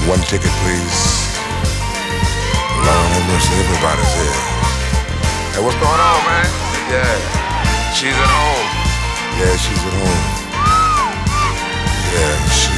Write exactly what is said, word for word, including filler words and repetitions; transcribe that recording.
One ticket, please. Lord have mercy, everybody's here. Hey, what's going on, man? Yeah, she's at home. Yeah, she's at home. Yeah, she